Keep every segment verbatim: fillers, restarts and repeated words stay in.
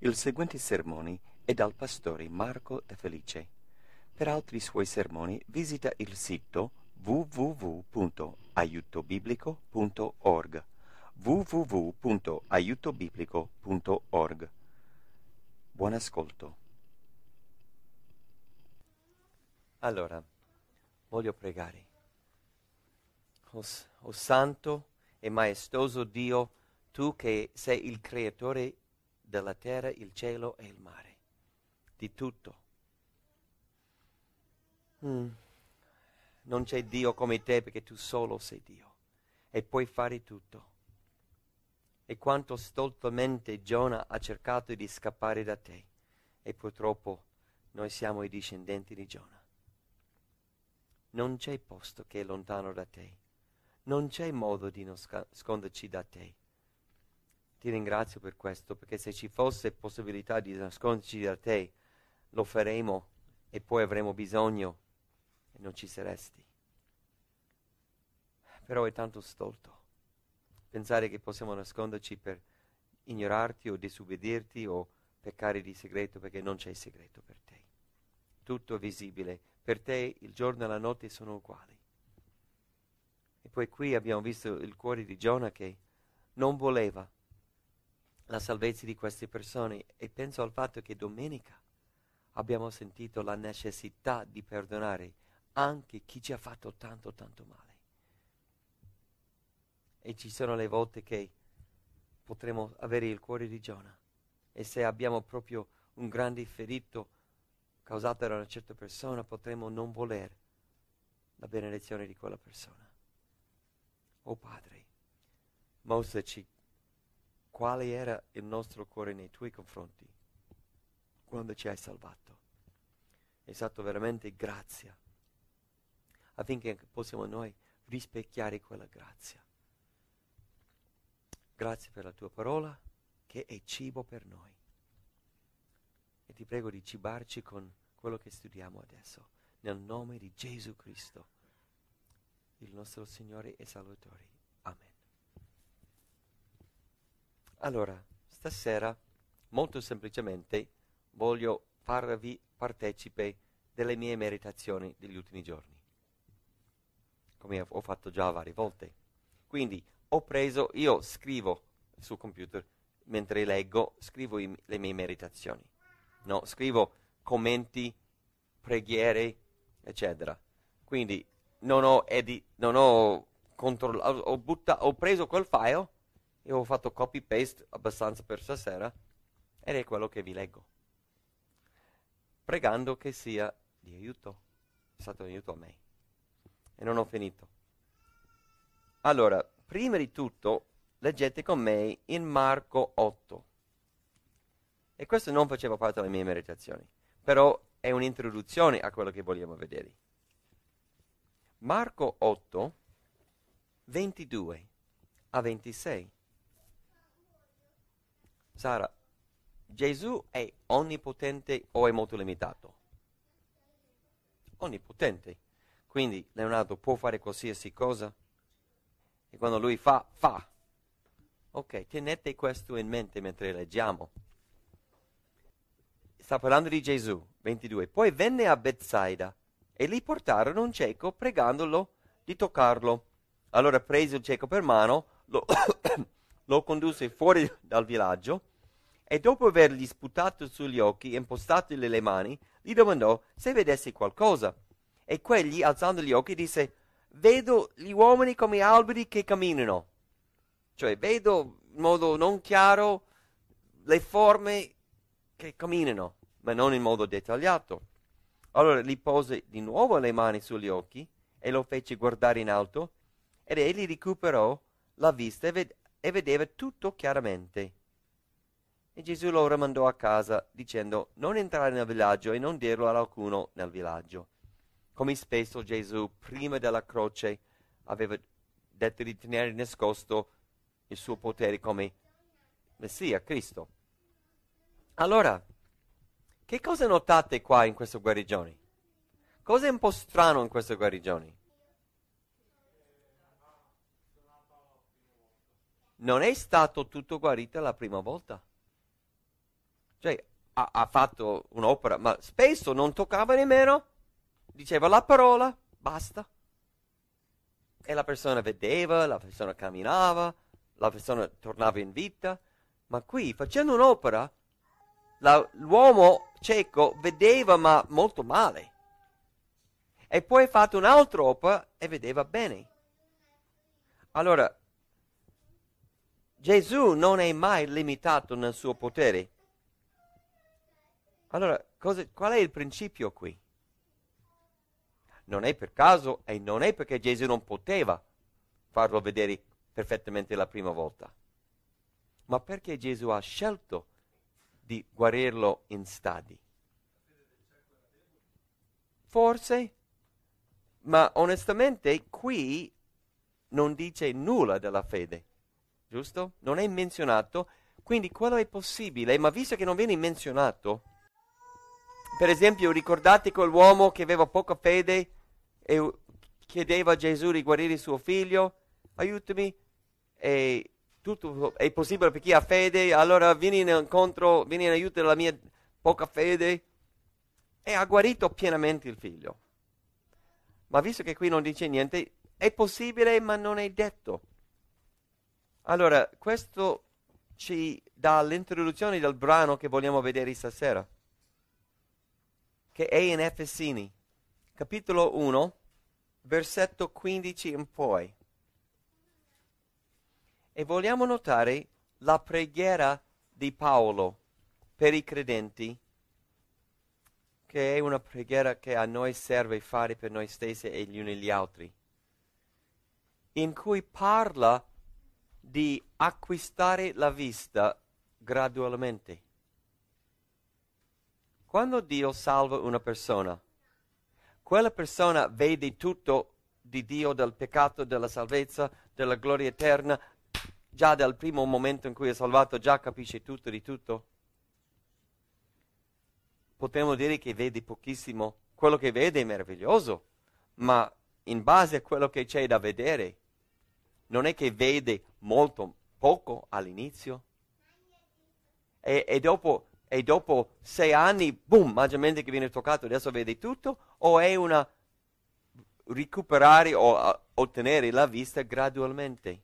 Il seguente sermone è dal pastore Marco De Felice. Per altri suoi sermoni visita il sito w w w punto aiutobiblico punto org w w w punto aiutobiblico punto org. Buon ascolto. Allora, voglio pregare. O, o santo e maestoso Dio, tu che sei il creatore della terra, il cielo e il mare, di tutto. Mm. Non c'è Dio come te perché tu solo sei Dio e puoi fare tutto. E quanto stoltamente Giona ha cercato di scappare da te e purtroppo noi siamo i discendenti di Giona. Non c'è posto che è lontano da te, non c'è modo di nasconderci da te. Ti ringrazio per questo, perché se ci fosse possibilità di nasconderci da te, lo faremo e poi avremo bisogno e non ci saresti. Però è tanto stolto pensare che possiamo nasconderci per ignorarti o disubbidirti o peccare di segreto, perché non c'è segreto per te. Tutto è visibile. Per te il giorno e la notte sono uguali. E poi qui abbiamo visto il cuore di Giona che non voleva la salvezza di queste persone, e penso al fatto che domenica abbiamo sentito la necessità di perdonare anche chi ci ha fatto tanto tanto male. E ci sono le volte che potremo avere il cuore di Giona, e se abbiamo proprio un grande ferito causato da una certa persona, potremo non voler la benedizione di quella persona. Oh Padre, mostraci quale era il nostro cuore nei tuoi confronti quando ci hai salvato. È stato veramente grazia, affinché possiamo noi rispecchiare quella grazia. Grazie per la tua parola, che è cibo per noi. E ti prego di cibarci con quello che studiamo adesso, nel nome di Gesù Cristo, il nostro Signore e Salvatore. Amen. Allora, stasera, molto semplicemente, voglio farvi partecipe delle mie meditazioni degli ultimi giorni, come ho fatto già varie volte. Quindi, ho preso, io scrivo sul computer, mentre leggo, scrivo i, le mie meditazioni. No, scrivo commenti, preghiere, eccetera. Quindi non ho, edi, non ho controllato, ho, butta, ho preso quel file e ho fatto copy paste abbastanza per stasera, ed è quello che vi leggo, pregando che sia di aiuto. È stato di aiuto a me. E non ho finito. Allora, prima di tutto, leggete con me in Marco otto. E questo non faceva parte delle mie meditazioni, però è un'introduzione a quello che vogliamo vedere. Marco otto, ventidue a ventisei. Sara, Gesù è onnipotente o è molto limitato? Onnipotente. Quindi Leonardo può fare qualsiasi cosa? E quando lui fa, fa. Ok, tenete questo in mente mentre leggiamo. Sta parlando di Gesù, ventidue. Poi venne a Betsaida e lì portarono un cieco pregandolo di toccarlo. Allora prese il cieco per mano, lo, lo condusse fuori dal villaggio e dopo avergli sputato sugli occhi e impostatogli le mani, gli domandò se vedesse qualcosa. E quegli, alzando gli occhi, disse: vedo gli uomini come alberi che camminano. Cioè, vedo in modo non chiaro le forme che camminano, ma non in modo dettagliato. Allora gli pose di nuovo le mani sugli occhi e lo fece guardare in alto, ed egli recuperò la vista e, ved- e vedeva tutto chiaramente. E Gesù lo rimandò a casa, dicendo: non entrare nel villaggio e non dirlo ad alcuno nel villaggio. Come spesso Gesù, prima della croce, aveva detto di tenere nascosto il suo potere come Messia, Cristo. Allora, che cosa notate qua in queste guarigioni? Cosa è un po' strano in queste guarigioni? Non è stato tutto guarito la prima volta. Cioè, ha, ha fatto un'opera, ma spesso non toccava nemmeno, diceva la parola, basta. E la persona vedeva, la persona camminava, la persona tornava in vita. Ma qui, facendo un'opera, la, l'uomo cieco vedeva ma molto male. E poi ha fatto un'altra opera e vedeva bene. Allora, Gesù non è mai limitato nel suo potere. Allora, cosa, qual è il principio qui? Non è per caso e non è perché Gesù non poteva farlo vedere perfettamente la prima volta, ma perché Gesù ha scelto di guarirlo in stadi. Forse, ma onestamente qui non dice nulla della fede, giusto? Non è menzionato, quindi quello è possibile, ma visto che non viene menzionato, per esempio ricordate quell'uomo che aveva poca fede e chiedeva a Gesù di guarire suo figlio, aiutami, e tutto è possibile per chi ha fede, allora vieni in incontro, vieni in aiuto della mia poca fede, e ha guarito pienamente il figlio. Ma visto che qui non dice niente, è possibile ma non è detto. Allora, questo ci dà l'introduzione del brano che vogliamo vedere stasera, che è in Efesini, capitolo uno, versetto quindici in poi. E vogliamo notare la preghiera di Paolo per i credenti, che è una preghiera che a noi serve fare per noi stessi e gli uni e gli altri, in cui parla di acquistare la vista gradualmente. Quando Dio salva una persona, quella persona vede tutto di Dio, del peccato, della salvezza, della gloria eterna, già dal primo momento in cui è salvato, già capisce tutto di tutto. Potremmo dire che vede pochissimo, quello che vede è meraviglioso, ma in base a quello che c'è da vedere, non è che vede molto poco all'inizio. E, e dopo... E dopo sei anni, boom, magicamente che viene toccato, adesso vede tutto, o è una recuperare o uh, ottenere la vista gradualmente?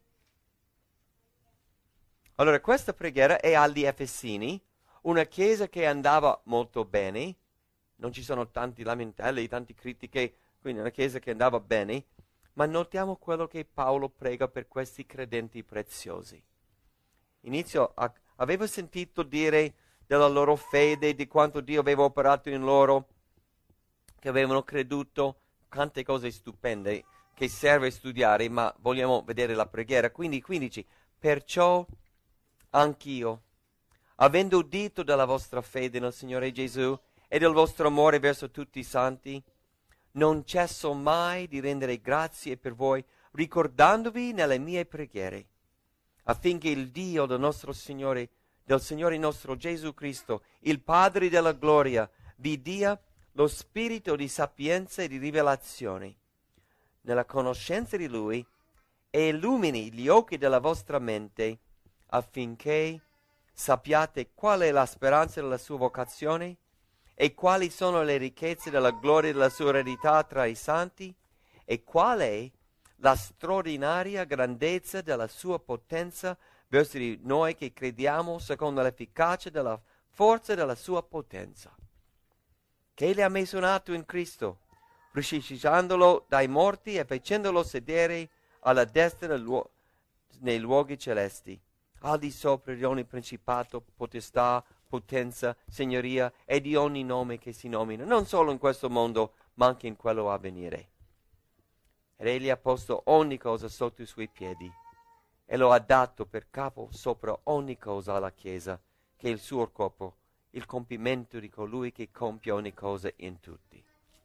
Allora, questa preghiera è agli Efesini, una chiesa che andava molto bene, non ci sono tanti lamenteli, tante critiche, quindi una chiesa che andava bene, ma notiamo quello che Paolo prega per questi credenti preziosi. Inizio, a, avevo sentito dire della loro fede, di quanto Dio aveva operato in loro, che avevano creduto, tante cose stupende che serve studiare, ma vogliamo vedere la preghiera. Quindi quindici, perciò anch'io, avendo udito della vostra fede nel Signore Gesù e del vostro amore verso tutti i santi, non cesso mai di rendere grazie per voi, ricordandovi nelle mie preghiere, affinché il Dio del nostro Signore del Signore nostro Gesù Cristo, il Padre della gloria, vi dia lo spirito di sapienza e di rivelazione nella conoscenza di Lui e illumini gli occhi della vostra mente affinché sappiate qual è la speranza della sua vocazione e quali sono le ricchezze della gloria della sua eredità tra i santi e qual è la straordinaria grandezza della sua potenza verso di noi che crediamo secondo l'efficacia della forza della sua potenza, che Egli ha messo in atto in Cristo, risuscitandolo dai morti e facendolo sedere alla destra luo- nei luoghi celesti, al di sopra di ogni principato, potestà, potenza, signoria e di ogni nome che si nomina, non solo in questo mondo, ma anche in quello a venire. Ed Egli ha posto ogni cosa sotto i suoi piedi, e lo ha dato per capo sopra ogni cosa alla Chiesa, che è il suo corpo, il compimento di colui che compie ogni cosa in tutti.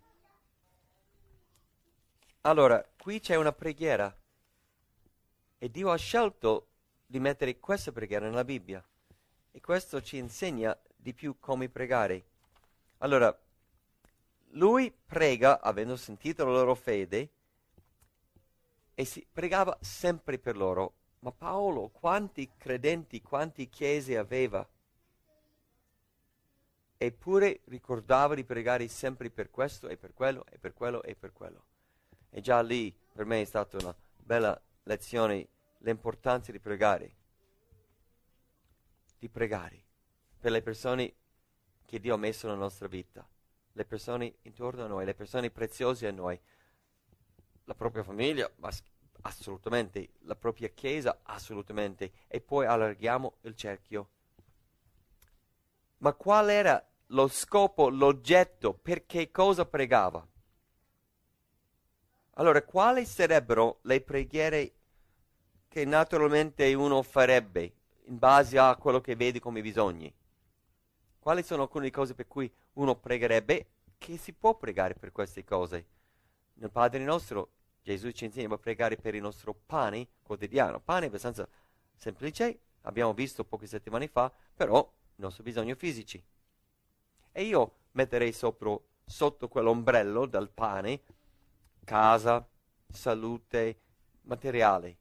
Allora, qui c'è una preghiera, e Dio ha scelto di mettere questa preghiera nella Bibbia, e questo ci insegna di più come pregare. Allora, lui prega, avendo sentito la loro fede, e si pregava sempre per loro. Ma Paolo, quanti credenti, quanti chiese aveva? eppure ricordava di pregare sempre per questo e per quello e per quello e per quello. E già lì per me è stata una bella lezione l'importanza di pregare, di pregare per le persone che Dio ha messo nella nostra vita, le persone intorno a noi, le persone preziose a noi, la propria famiglia, ma assolutamente, la propria chiesa, assolutamente, e poi allarghiamo il cerchio. Ma qual era lo scopo, l'oggetto, per che cosa pregava? Allora, quali sarebbero le preghiere che naturalmente uno farebbe in base a quello che vede come bisogni? Quali sono alcune cose per cui uno pregherebbe? Che si può pregare per queste cose? Nel Padre nostro Gesù ci insegna a pregare per il nostro pane quotidiano. Pane è abbastanza semplice, abbiamo visto poche settimane fa, però il nostro bisogno fisici. E io metterei sopra, sotto quell'ombrello del pane, casa, salute, materiale.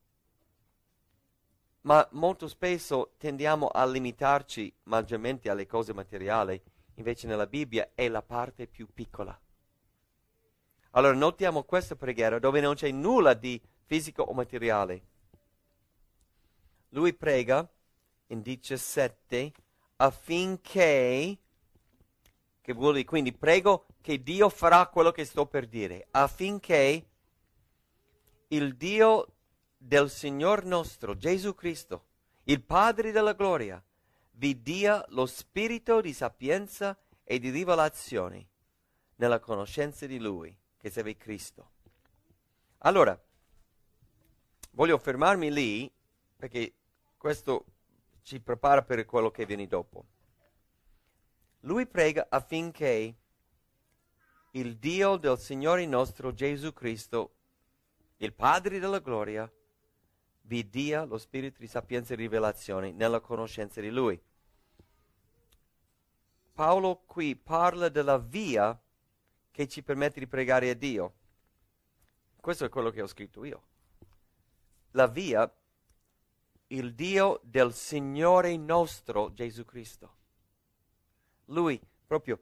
Ma molto spesso tendiamo a limitarci maggiormente alle cose materiali, invece nella Bibbia è la parte più piccola. Allora notiamo questa preghiera dove non c'è nulla di fisico o materiale. Lui prega in diciassette affinché, che vuol dire, quindi prego che Dio farà quello che sto per dire, affinché il Dio del Signor nostro Gesù Cristo, il Padre della gloria, vi dia lo spirito di sapienza e di rivelazione nella conoscenza di Lui, che serve Cristo. Allora, voglio fermarmi lì perché questo ci prepara per quello che viene dopo. Lui prega affinché il Dio del Signore nostro Gesù Cristo, il Padre della gloria, vi dia lo spirito di sapienza e rivelazione nella conoscenza di Lui. Paolo qui parla della via che ci permette di pregare a Dio. Questo è quello che ho scritto io. La via, il Dio del Signore nostro Gesù Cristo. Lui, proprio,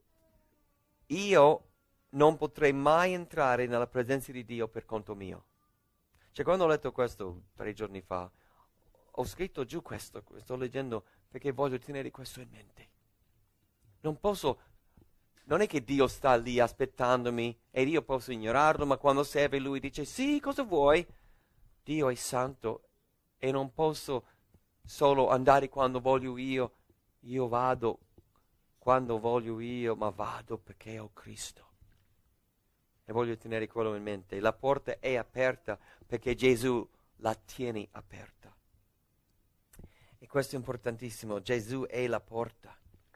io non potrei mai entrare nella presenza di Dio per conto mio. Cioè, quando ho letto questo tre giorni fa, ho scritto giù questo, sto leggendo perché voglio tenere questo in mente. Non posso... Non è che Dio sta lì aspettandomi e io posso ignorarlo, ma quando serve Lui dice sì, cosa vuoi? Dio è santo e non posso solo andare quando voglio io. Io vado quando voglio io, ma vado perché ho Cristo. E voglio tenere quello in mente. La porta è aperta perché Gesù la tiene aperta. E questo è importantissimo. Gesù è la porta.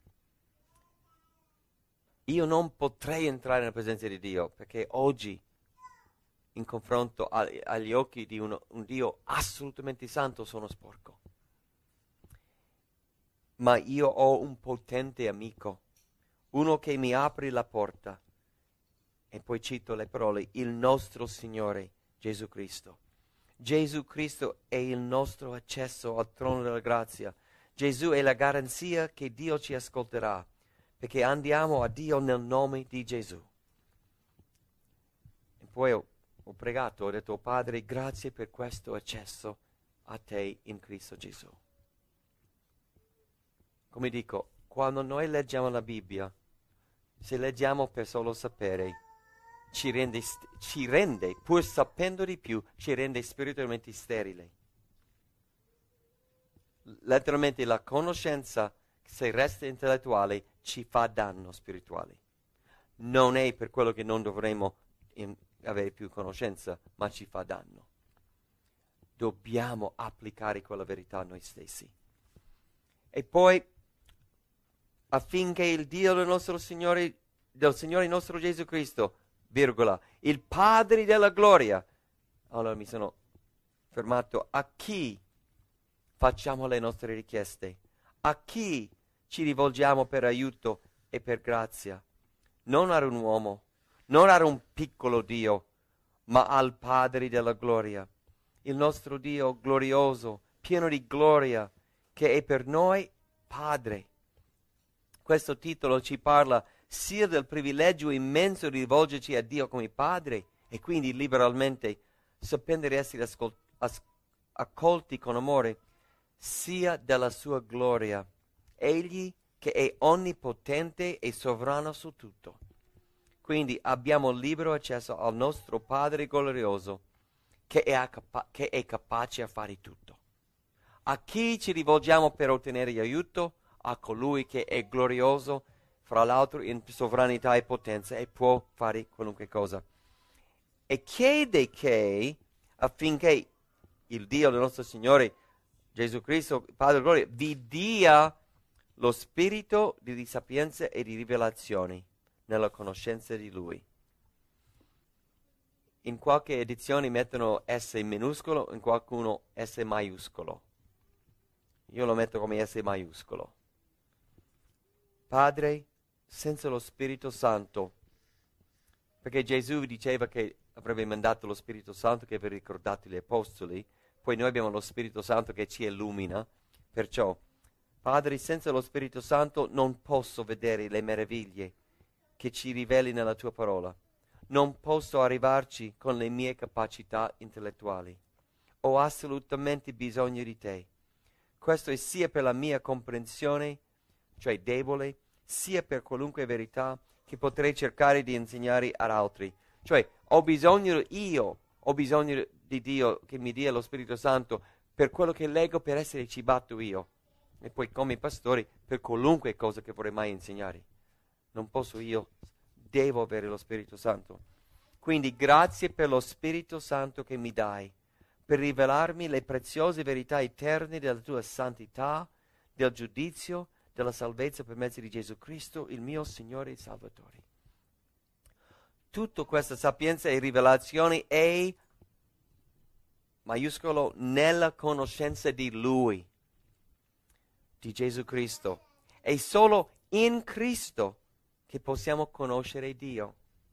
Io non potrei entrare nella presenza di Dio perché oggi, in confronto a, agli occhi di uno, un Dio assolutamente santo, sono sporco. Ma io ho un potente amico, uno che mi apre la porta. E poi cito le parole, il nostro Signore Gesù Cristo. Gesù Cristo è il nostro accesso al trono della grazia. Gesù è la garanzia che Dio ci ascolterà. Perché andiamo a Dio nel nome di Gesù. E poi ho, ho pregato, ho detto, Padre, grazie per questo accesso a te in Cristo Gesù. Come dico, quando noi leggiamo la Bibbia, se leggiamo per solo sapere, ci rende, ci rende, pur sapendo di più, ci rende spiritualmente sterili. Letteralmente la conoscenza, se resta intellettuale, ci fa danno spirituale. Non è per quello che non dovremo in, avere più conoscenza, ma ci fa danno. Dobbiamo applicare quella verità a noi stessi. E poi, affinché il Dio del nostro Signore, del Signore nostro Gesù Cristo, virgola, il Padre della gloria. Allora mi sono fermato. A chi facciamo le nostre richieste? A chi ci rivolgiamo per aiuto e per grazia? Non a un uomo, non a un piccolo Dio, ma al Padre della gloria, il nostro Dio glorioso, pieno di gloria, che è per noi Padre. Questo titolo ci parla sia del privilegio immenso di rivolgerci a Dio come Padre e quindi liberalmente sapendo di essere ascol- as- accolti con amore, sia della sua gloria. Egli che è onnipotente e sovrano su tutto. Quindi abbiamo libero accesso al nostro Padre glorioso che è, capa- che è capace a fare tutto. A chi ci rivolgiamo per ottenere aiuto? A colui che è glorioso, fra l'altro in sovranità e potenza, e può fare qualunque cosa. E chiede che affinché il Dio del nostro Signore Gesù Cristo, Padre Gloria, vi dia lo spirito di sapienza e di rivelazione nella conoscenza di Lui. In qualche edizione mettono S minuscolo, in qualcuno S maiuscolo. Io lo metto come S maiuscolo. Padre, senza lo Spirito Santo, perché Gesù diceva che avrebbe mandato lo Spirito Santo che vi ricordate gli Apostoli, poi noi abbiamo lo Spirito Santo che ci illumina, perciò, Padre, senza lo Spirito Santo non posso vedere le meraviglie che ci riveli nella tua parola. Non posso arrivarci con le mie capacità intellettuali. Ho assolutamente bisogno di te. Questo è sia per la mia comprensione, cioè debole, sia per qualunque verità che potrei cercare di insegnare ad altri. Cioè, ho bisogno io, ho bisogno di Dio che mi dia lo Spirito Santo per quello che leggo, per essere cibato io. E poi come pastori, per qualunque cosa che vorrei mai insegnare. Non posso io, devo avere lo Spirito Santo. Quindi grazie per lo Spirito Santo che mi dai, per rivelarmi le preziose verità eterne della tua santità, del giudizio, della salvezza per mezzo di Gesù Cristo, il mio Signore e Salvatore. Tutta questa sapienza e rivelazione è, maiuscolo, nella conoscenza di Lui, di Gesù Cristo. È solo in Cristo che possiamo conoscere Dio.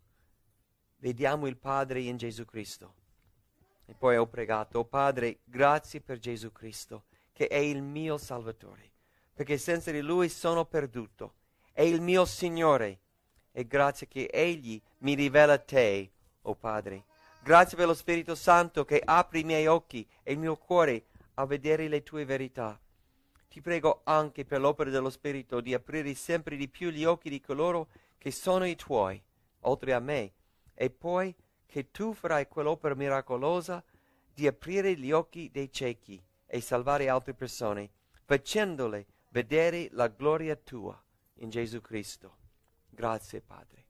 Vediamo il Padre in Gesù Cristo. E poi ho pregato, oh Padre, grazie per Gesù Cristo, che è il mio Salvatore, perché senza di Lui sono perduto. È il mio Signore, e grazie che Egli mi rivela te, oh Padre. Grazie per lo Spirito Santo che apre i miei occhi e il mio cuore a vedere le tue verità. Ti prego anche per l'opera dello Spirito di aprire sempre di più gli occhi di coloro che sono i tuoi, oltre a me, e poi che tu farai quell'opera miracolosa di aprire gli occhi dei ciechi e salvare altre persone, facendole vedere la gloria tua in Gesù Cristo. Grazie, Padre.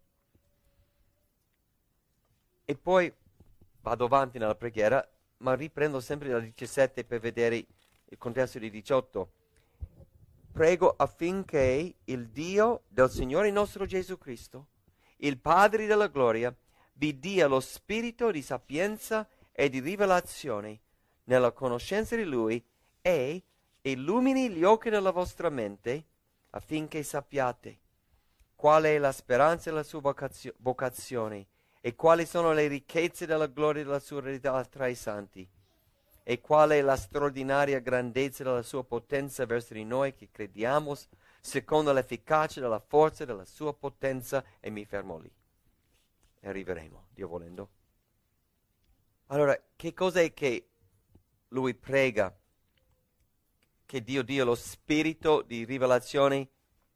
E poi vado avanti nella preghiera, ma riprendo sempre dal diciassette per vedere il contesto di diciotto. Prego affinché il Dio del Signore nostro Gesù Cristo, il Padre della gloria, vi dia lo spirito di sapienza e di rivelazione nella conoscenza di Lui e illumini gli occhi della vostra mente affinché sappiate qual è la speranza della sua vocazio- vocazione e quali sono le ricchezze della gloria della sua eredità tra i santi e qual è la straordinaria grandezza della sua potenza verso di noi che crediamo secondo l'efficacia della forza della sua potenza. E mi fermo lì. E arriveremo, Dio volendo. Allora, che cos'è che lui prega? Che Dio dia lo spirito di rivelazione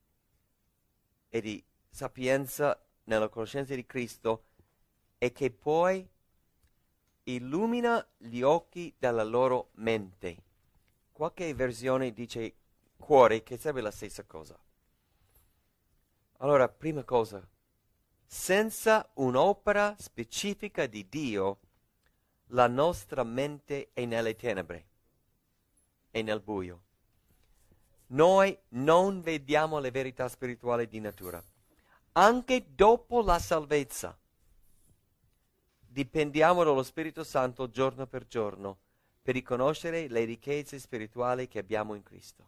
e di sapienza nella conoscenza di Cristo e che poi illumina gli occhi della loro mente. Qualche versione dice cuore, che serve la stessa cosa. Allora, prima cosa, senza un'opera specifica di Dio, la nostra mente è nelle tenebre, è nel buio. Noi non vediamo le verità spirituali di natura. Anche dopo la salvezza, dipendiamo dallo Spirito Santo giorno per giorno per riconoscere le ricchezze spirituali che abbiamo in Cristo.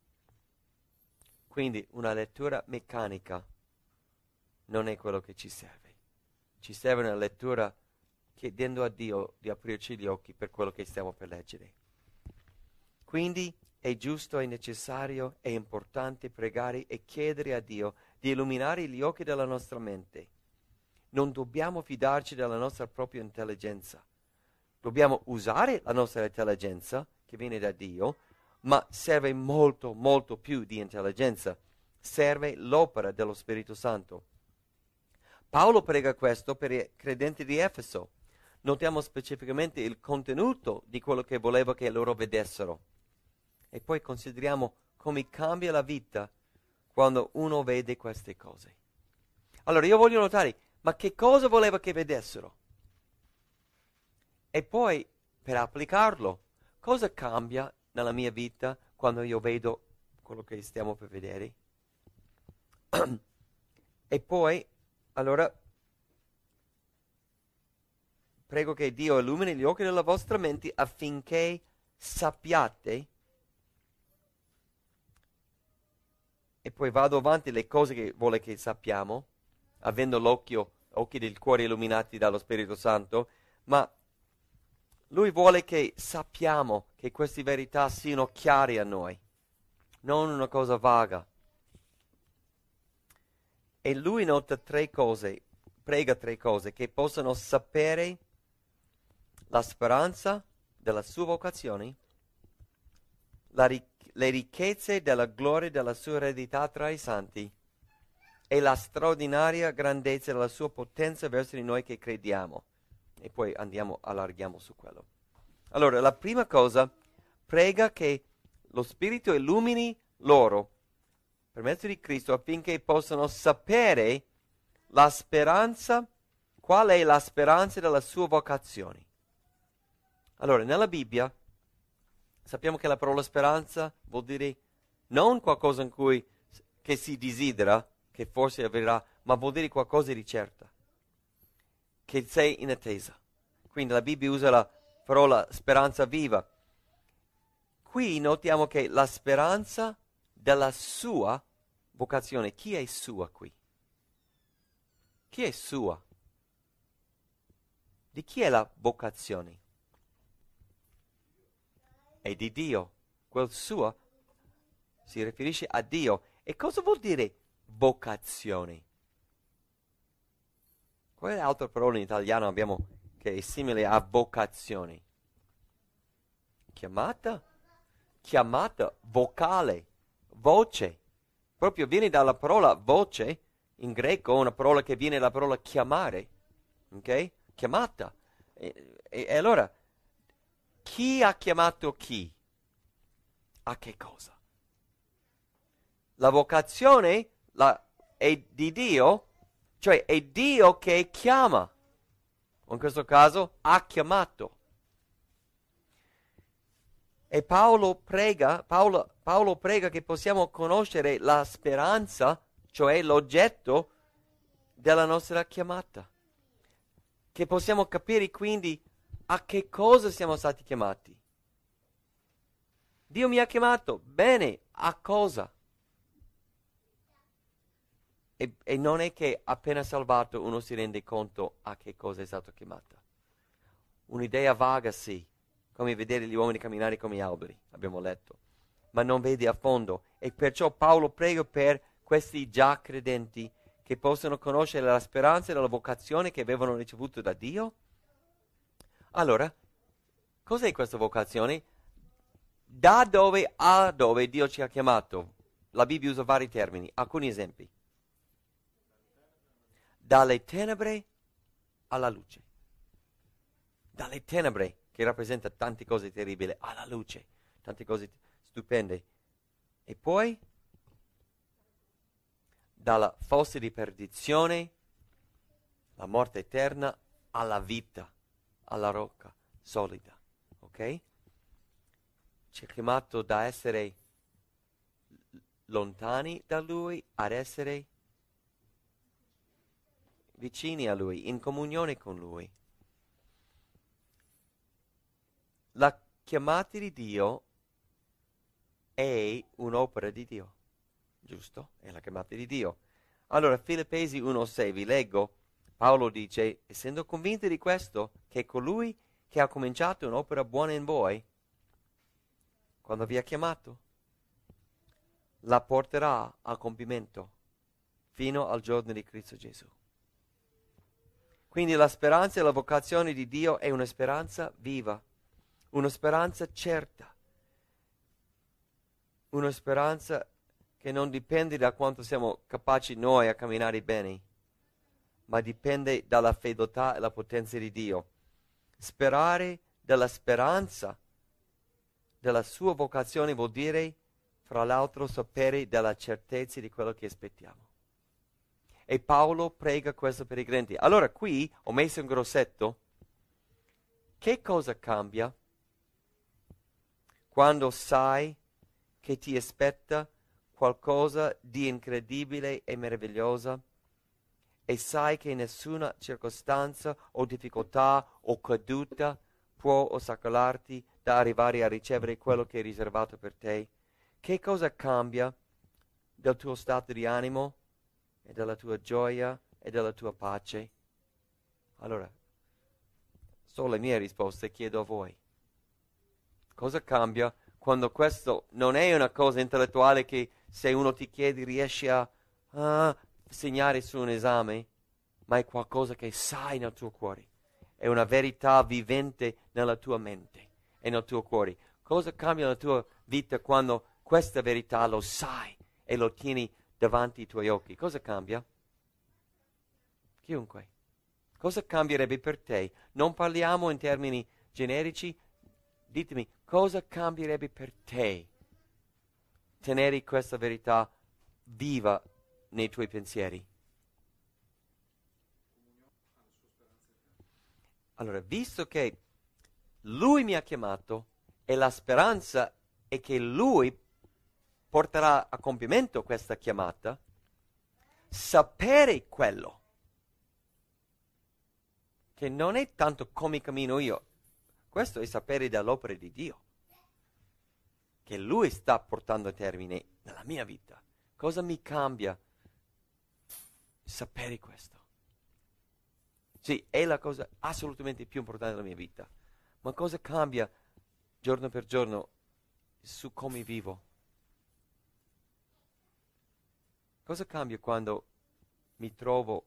Quindi una lettura meccanica non è quello che ci serve. Ci serve una lettura chiedendo a Dio di aprirci gli occhi per quello che stiamo per leggere. Quindi è giusto, è necessario, è importante pregare e chiedere a Dio di illuminare gli occhi della nostra mente. Non dobbiamo fidarci della nostra propria intelligenza. Dobbiamo usare la nostra intelligenza, che viene da Dio, ma serve molto, molto più di intelligenza. Serve l'opera dello Spirito Santo. Paolo prega questo per i credenti di Efeso. Notiamo specificamente il contenuto di quello che voleva che loro vedessero. E poi consideriamo come cambia la vita quando uno vede queste cose. Allora io voglio notare, ma che cosa voleva che vedessero? E poi, per applicarlo, cosa cambia nella mia vita quando io vedo quello che stiamo per vedere? E poi, allora, prego che Dio illumini gli occhi della vostra mente affinché sappiate, e poi vado avanti le cose che vuole che sappiamo, avendo l'occhio, occhi del cuore illuminati dallo Spirito Santo, ma Lui vuole che sappiamo che queste verità siano chiare a noi, non una cosa vaga. E Lui nota tre cose, prega tre cose, che possano sapere la speranza della sua vocazione, la, le ricchezze della gloria della sua eredità tra i santi e la straordinaria grandezza della sua potenza verso di noi che crediamo. E poi andiamo, allarghiamo su quello. Allora, la prima cosa, prega che lo Spirito illumini loro per mezzo di Cristo affinché possano sapere la speranza, qual è la speranza della sua vocazione. Allora, nella Bibbia sappiamo che la parola speranza vuol dire non qualcosa in cui che si desidera, che forse avverrà, ma vuol dire qualcosa di certa, che sei in attesa. Quindi la Bibbia usa la parola speranza viva. Qui notiamo che la speranza della sua vocazione, chi è sua qui? Chi è sua? Di chi è la vocazione? È di Dio. Quel sua si riferisce a Dio. E cosa vuol dire vocazione? Quale altra parola in italiano abbiamo che è simile a vocazione? Chiamata? Chiamata, vocale, voce. Proprio viene dalla parola voce, in greco, una parola che viene dalla parola chiamare. Ok? Chiamata. E, e, e allora, chi ha chiamato chi? A che cosa? La vocazione la, è di Dio, cioè è Dio che chiama. In questo caso ha chiamato. E Paolo prega, Paolo, Paolo prega che possiamo conoscere la speranza, cioè l'oggetto della nostra chiamata. Che possiamo capire quindi a che cosa siamo stati chiamati. Dio mi ha chiamato, bene, a cosa? E, e non è che appena salvato uno si rende conto a che cosa è stato chiamato. Un'idea vaga sì, come vedere gli uomini camminare come alberi, abbiamo letto, ma non vede a fondo. E perciò Paolo prega per questi già credenti che possano conoscere la speranza e la vocazione che avevano ricevuto da Dio. Allora, cos'è questa vocazione? Da dove a dove Dio ci ha chiamato? La Bibbia usa vari termini, alcuni esempi. Dalle tenebre alla luce. Dalle tenebre, che rappresenta tante cose terribili, alla luce, tante cose stupende. E poi dalla fossa di perdizione, la morte eterna, alla vita, alla rocca solida. Ok? Ci ha chiamato da essere lontani da Lui ad essere vicini a Lui, in comunione con Lui. La chiamata di Dio è un'opera di Dio, giusto? È la chiamata di Dio. Allora, Filippesi uno sei, vi leggo, Paolo dice, essendo convinti di questo, che colui che ha cominciato un'opera buona in voi, quando vi ha chiamato, la porterà a compimento fino al giorno di Cristo Gesù. Quindi la speranza e la vocazione di Dio è una speranza viva, una speranza certa, una speranza che non dipende da quanto siamo capaci noi a camminare bene, ma dipende dalla fedeltà e la potenza di Dio. Sperare della speranza della sua vocazione vuol dire, fra l'altro, sapere della certezza di quello che aspettiamo. E Paolo prega questo per i credenti. Allora qui ho messo in grossetto: che cosa cambia quando sai che ti aspetta qualcosa di incredibile e meravigliosa e sai che nessuna circostanza o difficoltà o caduta può ostacolarti da arrivare a ricevere quello che è riservato per te? Che cosa cambia del tuo stato di animo e della tua gioia e della tua pace? Allora, sono le mie risposte, chiedo a voi. Cosa cambia quando questo non è una cosa intellettuale che se uno ti chiede riesci a ah, segnare su un esame, ma è qualcosa che sai nel tuo cuore, è una verità vivente nella tua mente e nel tuo cuore. Cosa cambia nella tua vita quando questa verità lo sai e lo tieni davanti ai tuoi occhi? Cosa cambia? Chiunque. Cosa cambierebbe per te? Non parliamo in termini generici. Ditemi, cosa cambierebbe per te tenere questa verità viva nei tuoi pensieri? Allora, visto che Lui mi ha chiamato e la speranza è che Lui porterà a compimento questa chiamata, sapere quello, che non è tanto come cammino io, questo è sapere dall'opera di Dio, che Lui sta portando a termine nella mia vita. Cosa mi cambia sapere questo? Sì, è la cosa assolutamente più importante della mia vita, ma cosa cambia giorno per giorno su come vivo? Cosa cambia quando mi trovo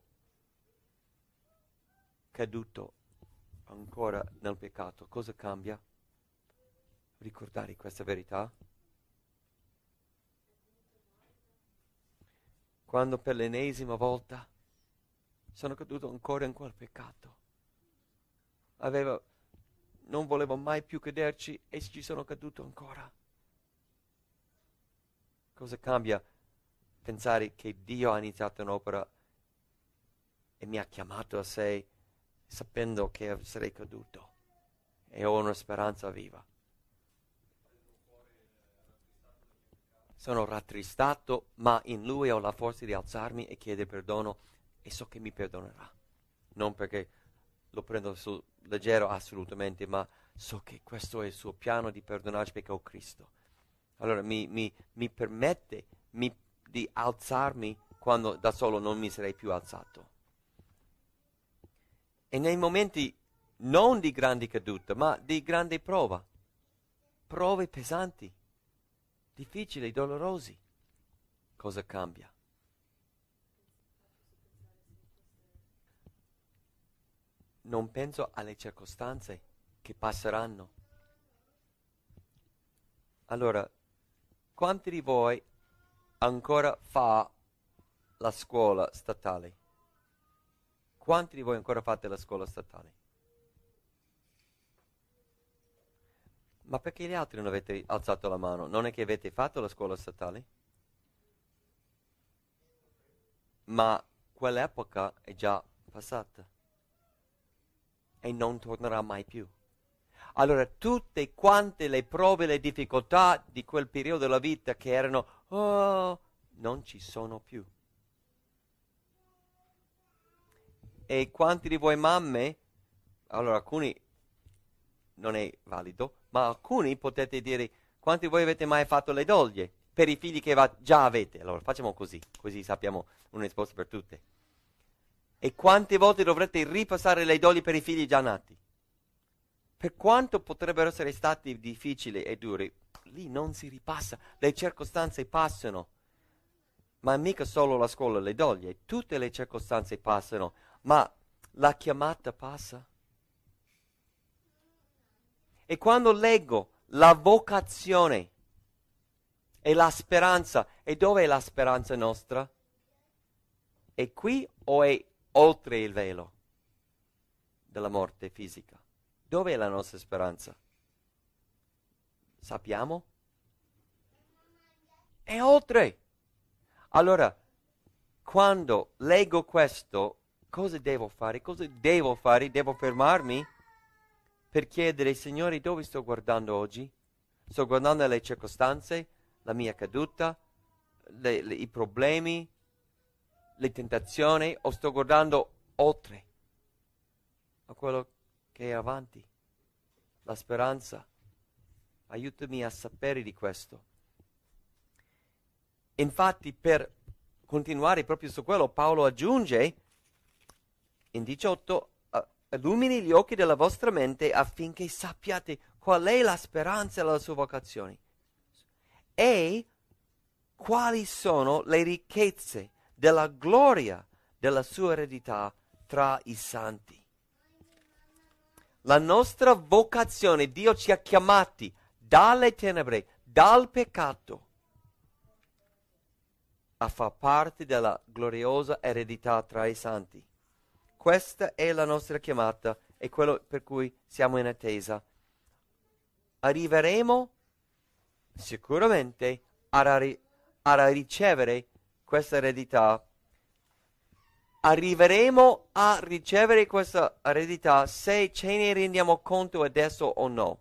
caduto ancora nel peccato? Cosa cambia? Ricordare questa verità? Quando per l'ennesima volta sono caduto ancora in quel peccato, avevo, non volevo mai più caderci e ci sono caduto ancora. Cosa cambia pensare che Dio ha iniziato un'opera e mi ha chiamato a sé sapendo che sarei caduto e ho una speranza viva? Sono rattristato, ma in Lui ho la forza di alzarmi e chiedere perdono e so che mi perdonerà. Non perché lo prendo sul leggero assolutamente, ma so che questo è il suo piano di perdonarci perché ho Cristo. Allora mi, mi, mi permette mi, di alzarmi quando da solo non mi sarei più alzato. E nei momenti non di grandi cadute, ma di grande prova, prove pesanti, difficili, dolorosi, cosa cambia? Non penso alle circostanze che passeranno. Allora, quanti di voi ancora fa la scuola statale? Quanti di voi ancora fate la scuola statale? Ma perché gli altri non avete alzato la mano? Non è che avete fatto la scuola statale? Ma quell'epoca è già passata e non tornerà mai più. Allora tutte quante le prove e le difficoltà di quel periodo della vita che erano, oh, non ci sono più. E quanti di voi mamme, allora alcuni non è valido, ma alcuni potete dire, quanti di voi avete mai fatto le doglie per i figli che va- già avete? Allora facciamo così, così sappiamo una risposta per tutte. E quante volte dovrete ripassare le doglie per i figli già nati? Per quanto potrebbero essere stati difficili e duri, lì non si ripassa, le circostanze passano, ma mica solo la scuola le doglie, tutte le circostanze passano, ma la chiamata passa. E quando leggo la vocazione e la speranza, e dove è la speranza nostra? È qui o è oltre il velo della morte fisica? Dove è la nostra speranza? Sappiamo? È oltre. Allora, quando leggo questo, cosa devo fare? Cosa devo fare? Devo fermarmi per chiedere, Signore, dove sto guardando oggi? Sto guardando le circostanze, la mia caduta, le, le, i problemi, le tentazioni, o sto guardando oltre a quello che è avanti, la speranza? Aiutami a sapere di questo. Infatti, per continuare proprio su quello, Paolo aggiunge in diciotto, illumini gli occhi della vostra mente affinché sappiate qual è la speranza della sua vocazione e quali sono le ricchezze della gloria della sua eredità tra i santi. La nostra vocazione, Dio ci ha chiamati dalle tenebre, dal peccato, a far parte della gloriosa eredità tra i santi. Questa è la nostra chiamata e quello per cui siamo in attesa. Arriveremo sicuramente a, ri- a ricevere questa eredità. Arriveremo a ricevere questa eredità se ce ne rendiamo conto adesso o no.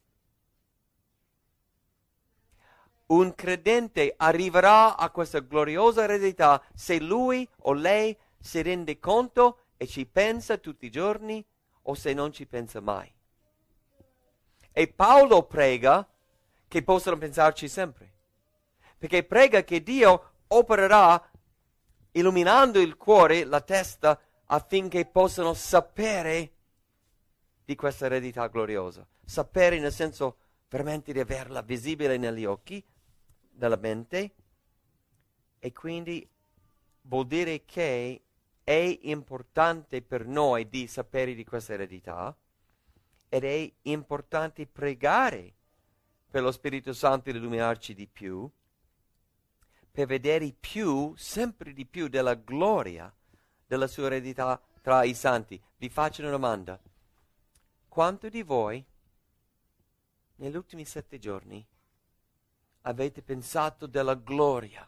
Un credente arriverà a questa gloriosa eredità se lui o lei si rende conto e ci pensa tutti i giorni o se non ci pensa mai. E Paolo prega che possano pensarci sempre, perché prega che Dio opererà illuminando il cuore, la testa, affinché possano sapere di questa eredità gloriosa. Sapere nel senso veramente di averla visibile negli occhi, nella mente, e quindi vuol dire che è importante per noi di sapere di questa eredità ed è importante pregare per lo Spirito Santo di illuminarci di più, per vedere più, sempre di più, della gloria della sua eredità tra i santi. Vi faccio una domanda. Quanto di voi, negli ultimi sette giorni, avete pensato della gloria?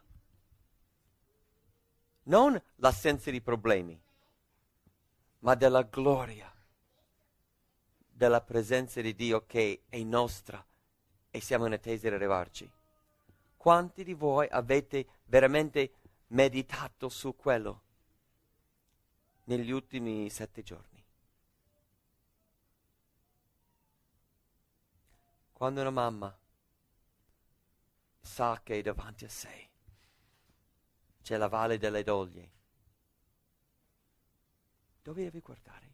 Non l'assenza di problemi, ma della gloria, della presenza di Dio che è nostra e siamo in attesa di arrivarci. Quanti di voi avete veramente meditato su quello negli ultimi sette giorni? Quando una mamma sa che davanti a sé c'è la valle delle doglie, dove devi guardare?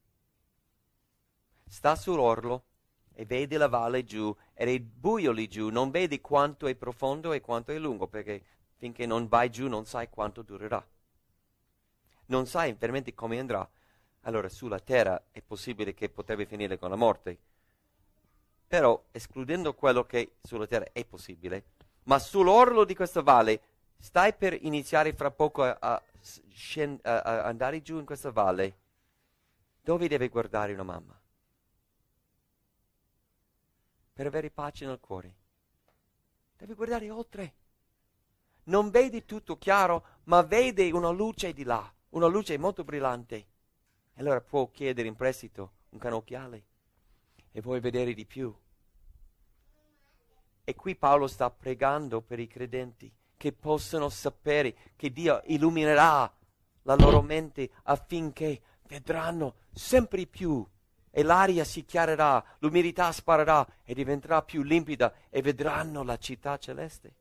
Sta sull'orlo e vedi la valle giù ed è buio lì giù, non vedi quanto è profondo e quanto è lungo, perché finché non vai giù non sai quanto durerà. Non sai veramente come andrà. Allora sulla terra è possibile che potrebbe finire con la morte, però escludendo quello che sulla terra è possibile, ma sull'orlo di questa valle stai per iniziare fra poco a, a, scend- a, a andare giù in questa valle. Dove deve guardare una mamma? Per avere pace nel cuore. Devi guardare oltre. Non vedi tutto chiaro, ma vedi una luce di là, una luce molto brillante. E allora può chiedere in prestito un cannocchiale e vuoi vedere di più. E qui Paolo sta pregando per i credenti che possano sapere che Dio illuminerà la loro mente affinché vedranno sempre più e l'aria si chiarerà, l'umidità sparerà e diventerà più limpida e vedranno la città celeste.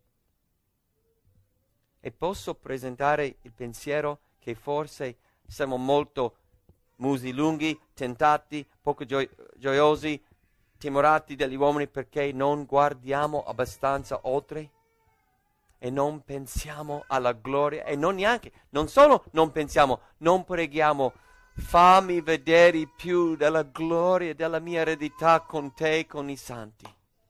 E posso presentare il pensiero che forse siamo molto musi lunghi, tentati, poco gio- gioiosi, timorati degli uomini perché non guardiamo abbastanza oltre e non pensiamo alla gloria e non neanche, non solo non pensiamo, non preghiamo, fammi vedere più della gloria della mia eredità con te, con i santi.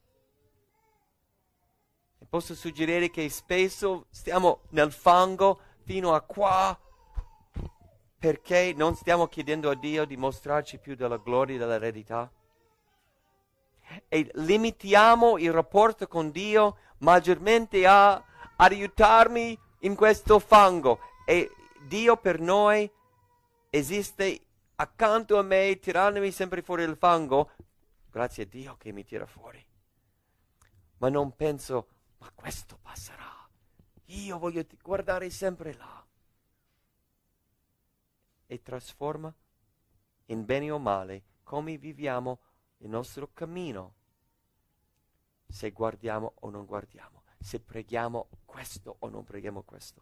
E posso suggerire che spesso stiamo nel fango fino a qua perché non stiamo chiedendo a Dio di mostrarci più della gloria dell'eredità. E limitiamo il rapporto con Dio maggiormente a, ad aiutarmi in questo fango. E Dio per noi esiste accanto a me, tirandomi sempre fuori dal fango. Grazie a Dio che mi tira fuori. Ma non penso, ma questo passerà. Io voglio guardare sempre là. E trasforma in bene o male come viviamo il nostro cammino, se guardiamo o non guardiamo, se preghiamo questo o non preghiamo questo.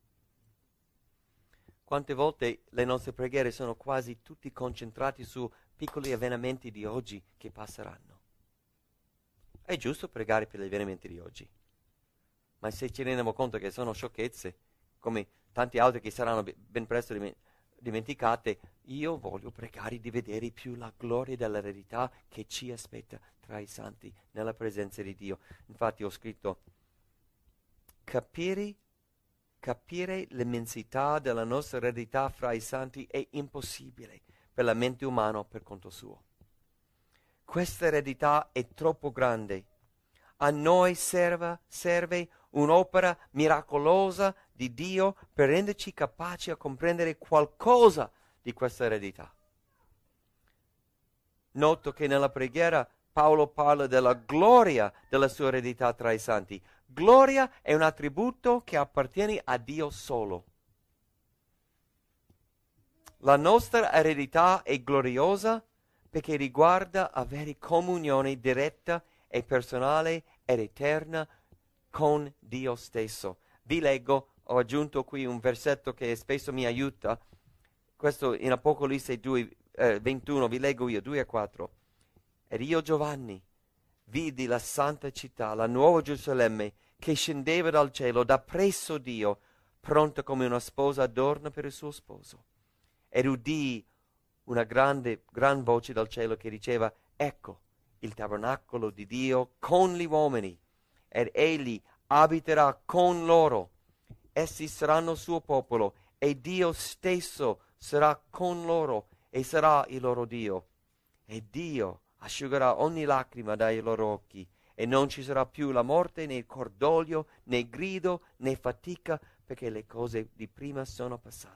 Quante volte le nostre preghiere sono quasi tutti concentrati su piccoli avvenimenti di oggi che passeranno. È giusto pregare per gli avvenimenti di oggi, ma se ci rendiamo conto che sono sciocchezze, come tanti altri che saranno ben presto dimenticate, io voglio pregare di vedere più la gloria dell'eredità che ci aspetta tra i santi nella presenza di Dio. Infatti ho scritto capire, capire l'immensità della nostra eredità fra i santi è impossibile per la mente umana per conto suo. Questa eredità è troppo grande. A noi serve, serve un'opera miracolosa di Dio per renderci capaci a comprendere qualcosa di questa eredità. Noto che nella preghiera Paolo parla della gloria della sua eredità tra i santi. Gloria è un attributo che appartiene a Dio solo. La nostra eredità è gloriosa perché riguarda avere comunione diretta e personale ed eterna con Dio stesso. Vi leggo, ho aggiunto qui un versetto che spesso mi aiuta, questo in Apocalisse due, eh, ventuno, vi leggo io, due a quattro. Ed io Giovanni vidi la santa città, la nuova Gerusalemme, che scendeva dal cielo da presso Dio, pronta come una sposa adorna per il suo sposo. Ed udii una grande, gran voce dal cielo che diceva, ecco il tabernacolo di Dio con gli uomini, ed egli abiterà con loro. Essi saranno il suo popolo, e Dio stesso sarà con loro, e sarà il loro Dio. E Dio asciugherà ogni lacrima dai loro occhi, e non ci sarà più la morte, né cordoglio, né grido, né fatica, perché le cose di prima sono passate.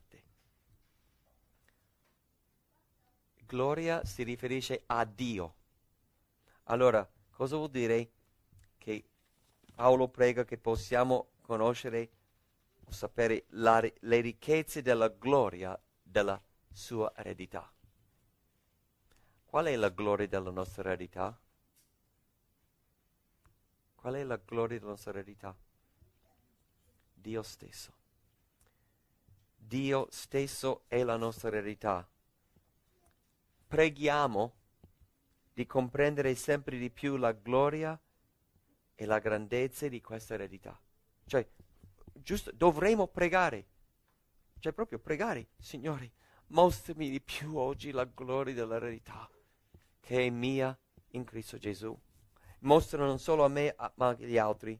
Gloria si riferisce a Dio. Allora, cosa vuol dire che Paolo prega che possiamo conoscere o sapere la, le ricchezze della gloria della sua eredità? Qual è la gloria della nostra eredità? Qual è la gloria della nostra eredità? Dio stesso. Dio stesso è la nostra eredità. Preghiamo di comprendere sempre di più la gloria e la grandezza di questa eredità. Cioè, giusto, dovremo pregare. Cioè, proprio pregare. Signore, mostrami di più oggi la gloria dell'eredità che è mia in Cristo Gesù. Mostra non solo a me, ma anche agli altri.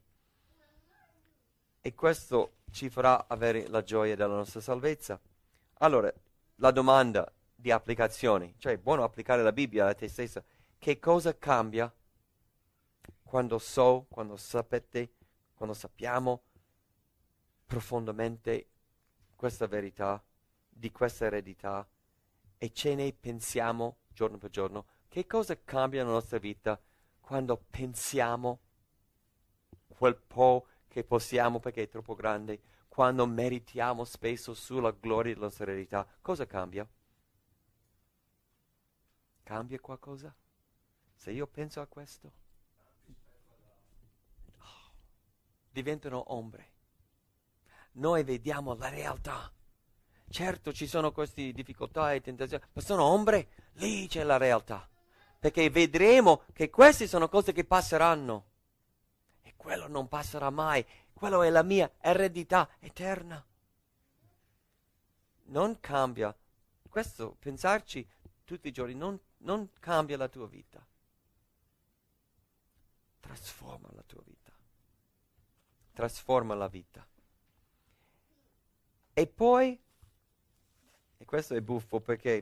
E questo ci farà avere la gioia della nostra salvezza. Allora, la domanda di applicazione, cioè è buono applicare la Bibbia a te stessa. Che cosa cambia quando so, quando sapete, quando sappiamo profondamente questa verità, di questa eredità, e ce ne pensiamo giorno per giorno? Che cosa cambia nella nostra vita quando pensiamo quel po' che possiamo perché è troppo grande, quando meditiamo spesso sulla gloria della nostra eredità? Cosa cambia? Cambia qualcosa? Se io penso a questo, oh, diventano ombre. Noi vediamo la realtà. Certo ci sono queste difficoltà e tentazioni, ma sono ombre, lì c'è la realtà. perché vedremo che queste sono cose che passeranno. E quello non passerà mai. Quello è la mia eredità eterna. Non cambia. Questo, pensarci tutti i giorni, non, non cambia la tua vita. Trasforma la tua vita. Trasforma la vita. E poi, e questo è buffo perché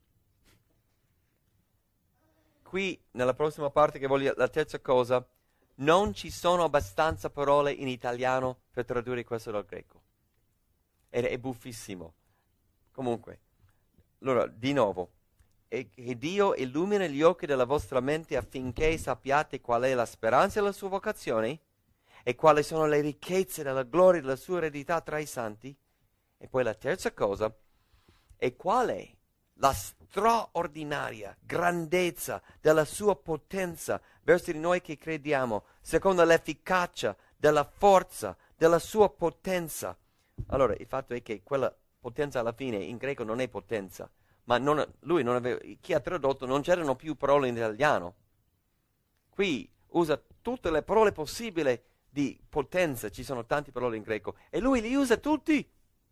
qui nella prossima parte che voglio, la terza cosa, non ci sono abbastanza parole in italiano per tradurre questo dal greco. Ed è buffissimo. Comunque, allora, di nuovo, e che Dio illumina gli occhi della vostra mente affinché sappiate qual è la speranza della sua vocazione e quali sono le ricchezze della gloria della sua eredità tra i santi. E poi la terza cosa è qual è la straordinaria grandezza della sua potenza verso di noi che crediamo, secondo l'efficacia della forza della sua potenza. Allora, il fatto è che quella potenza alla fine in greco non è potenza, ma non, lui non aveva, chi ha tradotto non c'erano più parole in italiano. Qui usa tutte le parole possibili di potenza, ci sono tante parole in greco, e lui li usa tutti.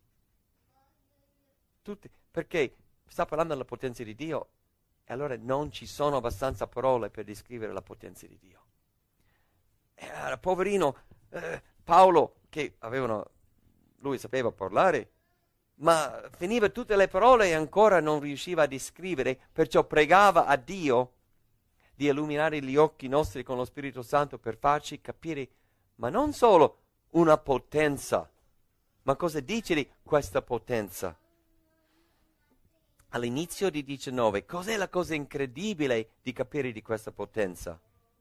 Tutti, perché sta parlando della potenza di Dio, e allora non ci sono abbastanza parole per descrivere la potenza di Dio. E allora, poverino eh, Paolo, che avevano, lui sapeva parlare, ma finiva tutte le parole e ancora non riusciva a descrivere, perciò pregava a Dio di illuminare gli occhi nostri con lo Spirito Santo per farci capire, ma non solo una potenza, ma cosa dice di questa potenza. All'inizio di diciannove, cos'è la cosa incredibile di capire di questa potenza?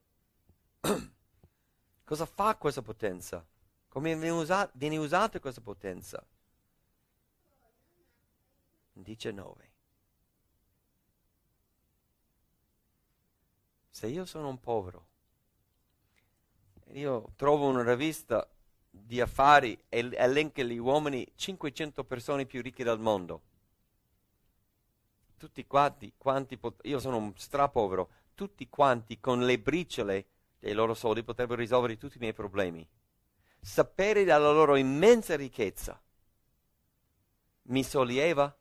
Cosa fa questa potenza? Come viene usata, viene usata questa potenza? diciannove. Se io sono un povero, io trovo una rivista di affari e elenca gli uomini, cinquecento persone più ricche del mondo. Tutti quanti, quanti pot- io sono un strapovero, tutti quanti con le briciole dei loro soldi potrebbero risolvere tutti i miei problemi. Sapere della loro immensa ricchezza mi solleva?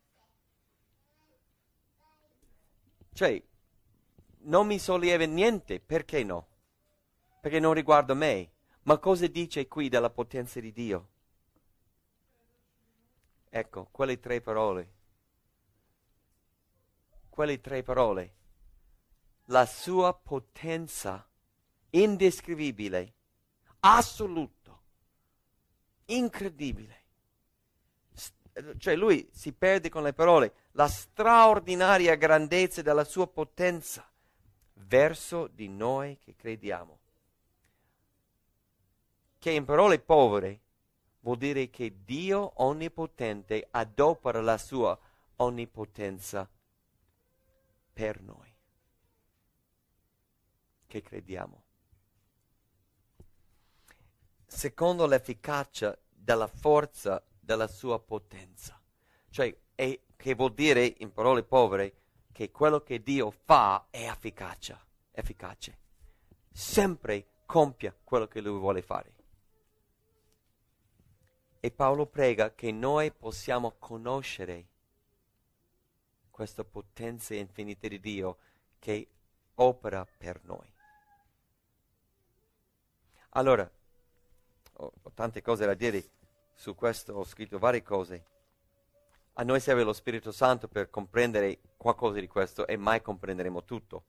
Cioè, non mi solleva niente, perché no? Perché non riguarda me. Ma cosa dice qui della potenza di Dio? Ecco, quelle tre parole. Quelle tre parole. La sua potenza indescrivibile, assoluto, incredibile. Cioè lui si perde con le parole, la straordinaria grandezza della sua potenza verso di noi che crediamo. Che in parole povere vuol dire che Dio onnipotente adopera la sua onnipotenza per noi che crediamo. Secondo l'efficacia della forza della sua potenza. Cioè, è, che vuol dire, in parole povere, che quello che Dio fa è efficace. efficace. Sempre compia quello che Lui vuole fare. E Paolo prega che noi possiamo conoscere questa potenza infinita di Dio che opera per noi. Allora, ho, ho tante cose da dire su questo, ho scritto varie cose. A noi serve lo Spirito Santo per comprendere qualcosa di questo e mai comprenderemo tutto.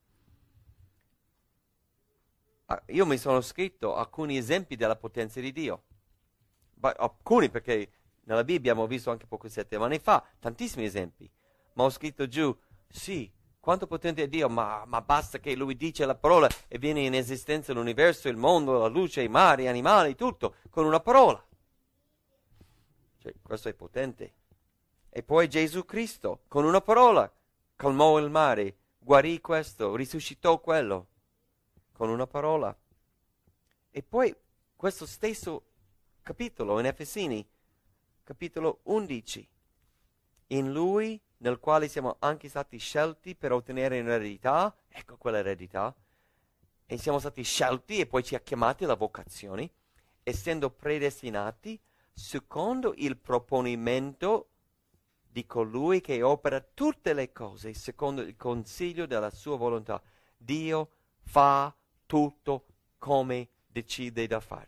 Ah, io mi sono scritto alcuni esempi della potenza di Dio. Beh, alcuni perché nella Bibbia abbiamo visto anche poche settimane fa, tantissimi esempi. Ma ho scritto giù, sì, quanto potente è Dio, ma, ma basta che Lui dice la parola e viene in esistenza l'universo, il mondo, la luce, i mari, gli animali, tutto, con una parola. Cioè, questo è potente. E poi Gesù Cristo, con una parola, calmò il mare, guarì questo, risuscitò quello, con una parola. E poi questo stesso capitolo in Efesini, capitolo undici, in Lui nel quale siamo anche stati scelti per ottenere un'eredità, ecco quell'eredità, e siamo stati scelti e poi ci ha chiamati alla vocazione, essendo predestinati secondo il proponimento di colui che opera tutte le cose secondo il consiglio della sua volontà. Dio fa tutto come decide da fare.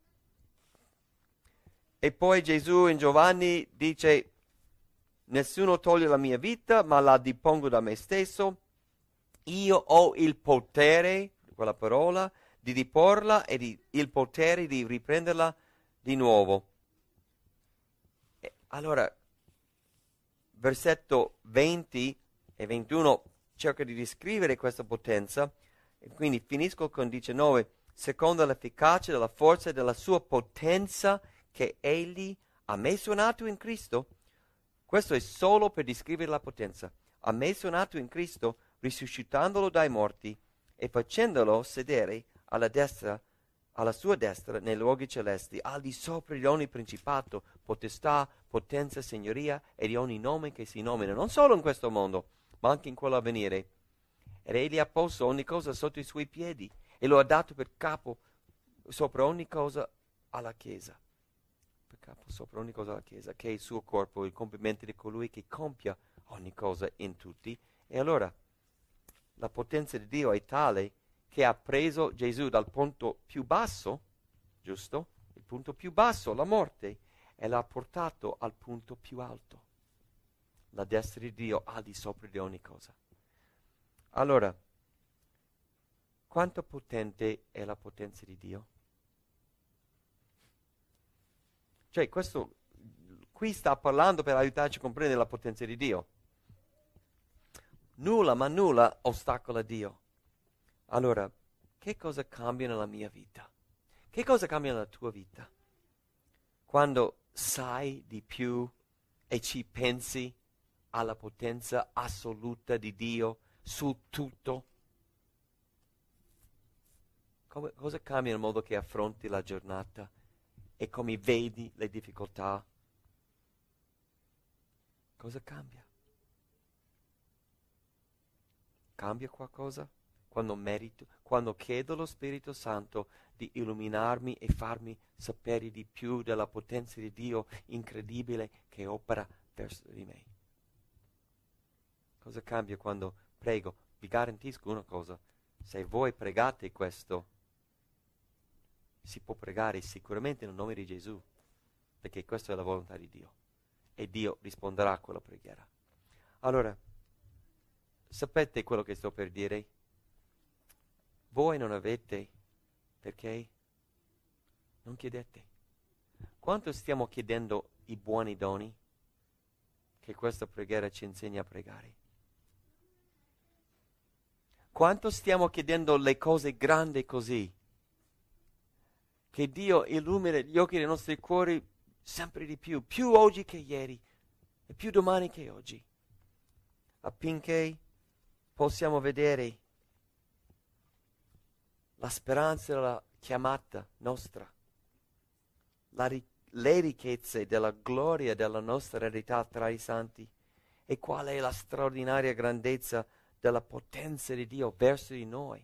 E poi Gesù in Giovanni dice: nessuno toglie la mia vita, ma la dispongo da me stesso. Io ho il potere, quella parola, di diporla e di, il potere di riprenderla di nuovo. E allora, versetto venti e ventuno cerca di descrivere questa potenza, e quindi finisco con diciannove, secondo l'efficacia della forza e della sua potenza che egli ha messo in atto in Cristo. Questo è solo per descrivere la potenza. Ha messo in atto in Cristo, risuscitandolo dai morti e facendolo sedere alla destra, alla sua destra, nei luoghi celesti, al di sopra di ogni principato, potestà, potenza, signoria e di ogni nome che si nomina, non solo in questo mondo, ma anche in quello a venire. Ed egli ha posto ogni cosa sotto i suoi piedi e lo ha dato per capo sopra ogni cosa alla Chiesa. Per capo sopra ogni cosa alla Chiesa, che è il suo corpo, il compimento di colui che compia ogni cosa in tutti. E allora la potenza di Dio è tale che ha preso Gesù dal punto più basso, giusto? Il punto più basso, la morte, e l'ha portato al punto più alto, la destra di Dio al di sopra di ogni cosa. Allora, quanto potente è la potenza di Dio? Cioè, questo qui sta parlando per aiutarci a comprendere la potenza di Dio. Nulla, ma nulla ostacola Dio. Allora, che cosa cambia nella mia vita? Che cosa cambia nella tua vita? Quando sai di più e ci pensi alla potenza assoluta di Dio su tutto? Come, cosa cambia nel modo che affronti la giornata e come vedi le difficoltà? Cosa cambia? Cambia qualcosa? Quando merito, quando chiedo allo Spirito Santo di illuminarmi e farmi sapere di più della potenza di Dio incredibile che opera verso di me. Cosa cambia quando prego? Vi garantisco una cosa, se voi pregate questo, si può pregare sicuramente nel nome di Gesù, perché questa è la volontà di Dio, e Dio risponderà a quella preghiera. Allora, sapete quello che sto per dire? Voi non avete, perché non chiedete. Quanto stiamo chiedendo i buoni doni che questa preghiera ci insegna a pregare? Quanto stiamo chiedendo le cose grandi così, che Dio illumina gli occhi dei nostri cuori sempre di più, più oggi che ieri e più domani che oggi, affinché possiamo vedere la speranza della chiamata nostra, la, le ricchezze della gloria della nostra eredità tra i santi e qual è la straordinaria grandezza della potenza di Dio verso di noi.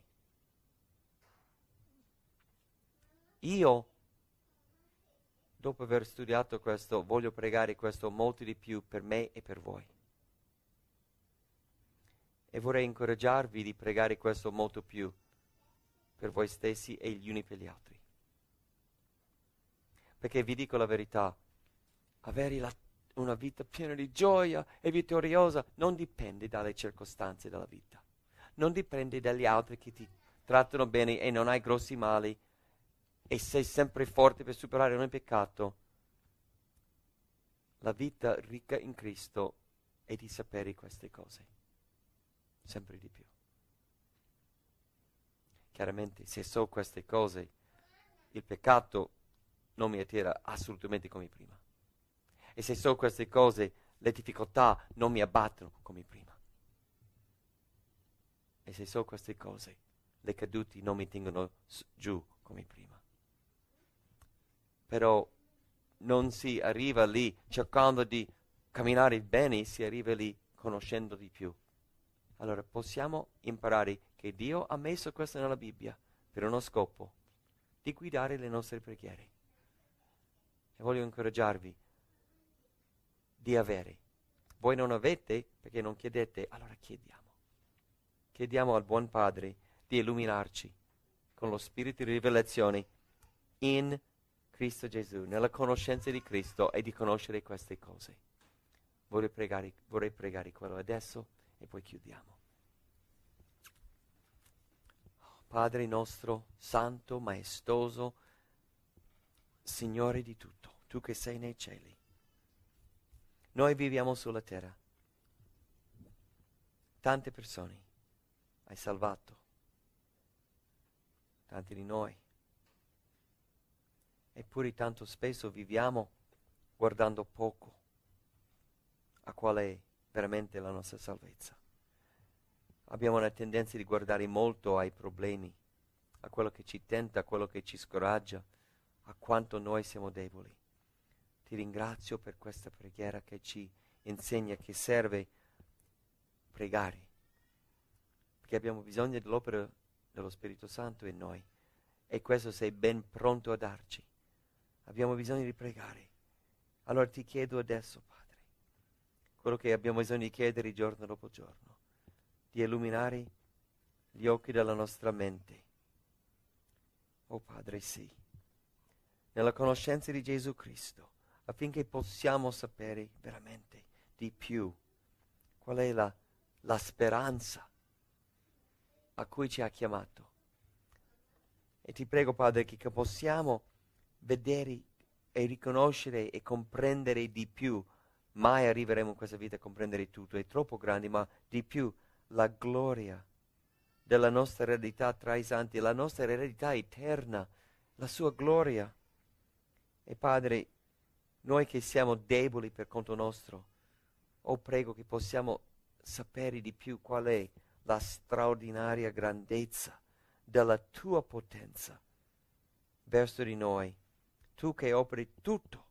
Io, dopo aver studiato questo, voglio pregare questo molto di più per me e per voi. E vorrei incoraggiarvi di pregare questo molto più per voi stessi e gli uni per gli altri. Perché vi dico la verità, avere la, una vita piena di gioia e vittoriosa non dipende dalle circostanze della vita. Non dipende dagli altri che ti trattano bene e non hai grossi mali e sei sempre forte per superare ogni peccato. La vita ricca in Cristo è di sapere queste cose, sempre di più. Chiaramente, se so queste cose, il peccato non mi attira assolutamente come prima. E se so queste cose, le difficoltà non mi abbattono come prima. E se so queste cose, le cadute non mi tengono giù come prima. Però non si arriva lì cercando di camminare bene, si arriva lì conoscendo di più. Allora possiamo imparare che Dio ha messo questo nella Bibbia per uno scopo, di guidare le nostre preghiere. E voglio incoraggiarvi di avere. Voi non avete perché non chiedete, allora chiediamo. Chiediamo al buon Padre di illuminarci con lo spirito di rivelazione in Cristo Gesù, nella conoscenza di Cristo e di conoscere queste cose. Vorrei pregare, vorrei pregare quello adesso e poi chiudiamo. Padre nostro, santo, maestoso, Signore di tutto, tu che sei nei cieli. Noi viviamo sulla terra. Tante persone hai salvato, tanti di noi. Eppure tanto spesso viviamo guardando poco a qual è veramente la nostra salvezza. Abbiamo una tendenza di guardare molto ai problemi, a quello che ci tenta, a quello che ci scoraggia, a quanto noi siamo deboli. Ti ringrazio per questa preghiera che ci insegna che serve pregare, perché abbiamo bisogno dell'opera dello Spirito Santo in noi e questo sei ben pronto a darci. Abbiamo bisogno di pregare. Allora ti chiedo adesso, Padre, quello che abbiamo bisogno di chiedere giorno dopo giorno, di illuminare gli occhi della nostra mente. Oh Padre, sì, nella conoscenza di Gesù Cristo, affinché possiamo sapere veramente di più qual è la, la speranza a cui ci ha chiamato. E ti prego, Padre, che possiamo vedere e riconoscere e comprendere di più. Mai arriveremo in questa vita a comprendere tutto, è troppo grande, ma di più la gloria della nostra eredità tra i santi, la nostra eredità eterna, la sua gloria. E Padre, noi che siamo deboli per conto nostro, oh prego che possiamo sapere di più qual è la straordinaria grandezza della tua potenza verso di noi, tu che operi tutto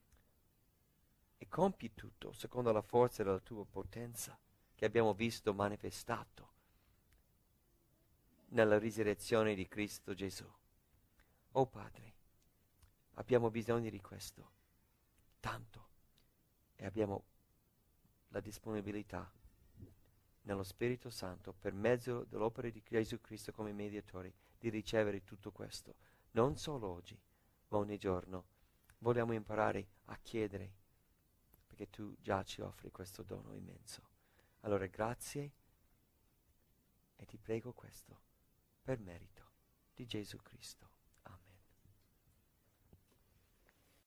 e compi tutto secondo la forza della tua potenza che abbiamo visto manifestato nella risurrezione di Cristo Gesù. Oh Padre, abbiamo bisogno di questo tanto e abbiamo la disponibilità nello Spirito Santo per mezzo dell'opera di Gesù Cristo come mediatore di ricevere tutto questo, non solo oggi ma ogni giorno. Vogliamo imparare a chiedere perché tu già ci offri questo dono immenso. Allora grazie e ti prego questo per merito di Gesù Cristo.